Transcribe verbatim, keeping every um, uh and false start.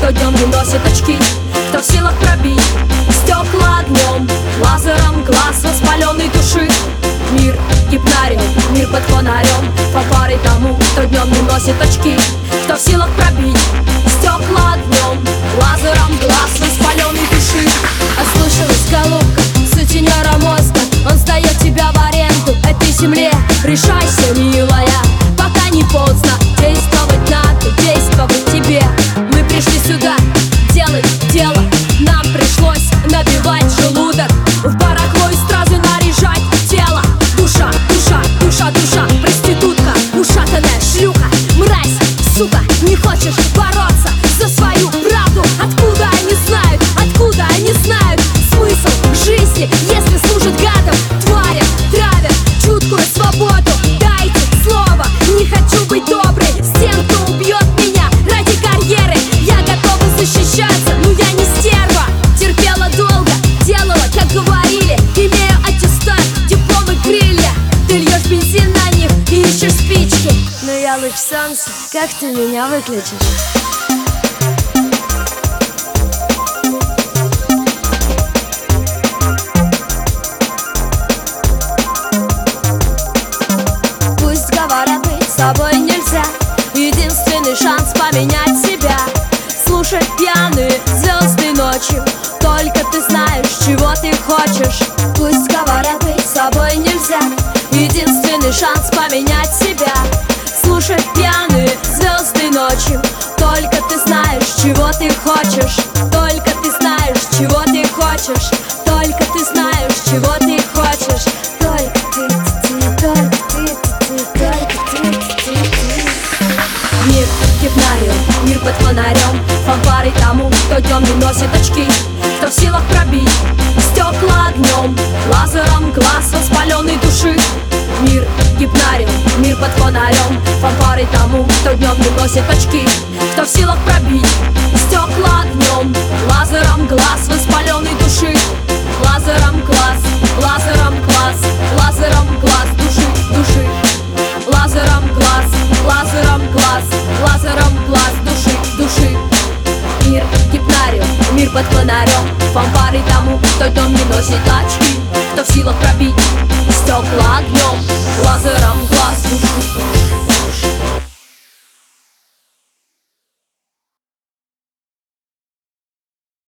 кто днем не носит очки, кто в силах пробить стекла огнем, лазером глаз воспаленной души. Мир гипнариум, мир под фонарем, фанфары тому, кто днем не носит очки, кто в силах пробить стекла огнем, лазером глаз воспаленной души. Ослышалась голубка сутенера мозга, он сдает тебя в аренду этой земле. Решайся, милая, пока не поздно. Действовать надо, действовать тебе. Мы пришли сюда делать дело, нам пришлось набивать желудок, в барахло и сразу наряжать тело. Душа, душа, душа, душа, проститутка, ушатанная шлюха, мразь, сука, не хочешь бороться за свою правду? Откуда они знают, откуда они знают смысл жизни, если служат гадам, тварям, травят чуткую свободу? Дайте слово, не хочу быть доброй с тем, кто убьет меня ради карьеры. Я готова защищаться, но я не стерва. Терпела долго, делала, как говорили, имею аттестат, дипломы, крылья. Ты льешь бензин на них и ищешь спички, но я луч солнца, как ты меня выключишь? С тобой нельзя, единственный шанс поменять себя. Слушать пьяные звезды ночью, только ты знаешь, чего ты хочешь. Пусть говорят, быть с собой нельзя, единственный шанс поменять себя. Слушать пьяные звезды ночью, только ты знаешь, чего ты хочешь. Только ты знаешь, чего ты хочешь. Только ты знаешь, чего ты хочешь. Только ты, ты, только ты, ты, только ты. Мир гипнариум, мир под фонарем, фанфары тому, кто днем не носит очки, кто в силах пробить стекла огнем, лазером глаз воспаленной души. Мир гипнариум, мир под фонарем, фанфары тому, кто днем не носит очки, кто в силах пробить стекла огнем, лазером глаз воспаленной души. Лазером глаз, лазером глаз, лазером глаз души, души. Лазером глаз, лазером глаз, лазером глаз души, души. Мир гипнариум, мир под фонарем, фанфары тому, кто днем не носит очки, кто в силах пробить стекла огнем, лазером глаз души.